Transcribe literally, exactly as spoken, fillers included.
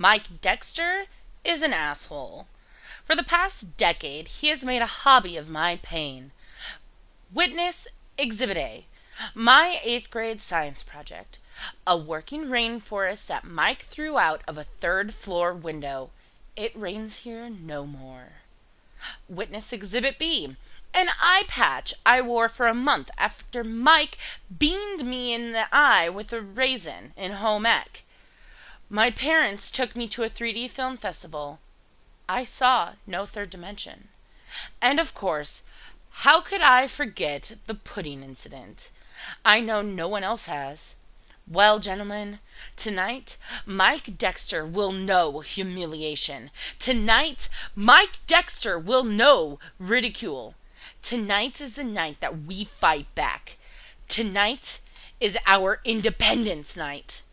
Mike Dexter is an asshole. For the past decade, he has made a hobby of my pain. Witness Exhibit A. My eighth grade science project. A working rainforest that Mike threw out of a third floor window. It rains here no more. Witness Exhibit B. An eye patch I wore for a month after Mike beamed me in the eye with a raisin in home ec. My parents took me to a three D film festival. I saw no third dimension. And of course, how could I forget the pudding incident? I know no one else has. Well, gentlemen, tonight Mike Dexter will know humiliation. Tonight, Mike Dexter will know ridicule. Tonight is the night that we fight back. Tonight is our Independence Night.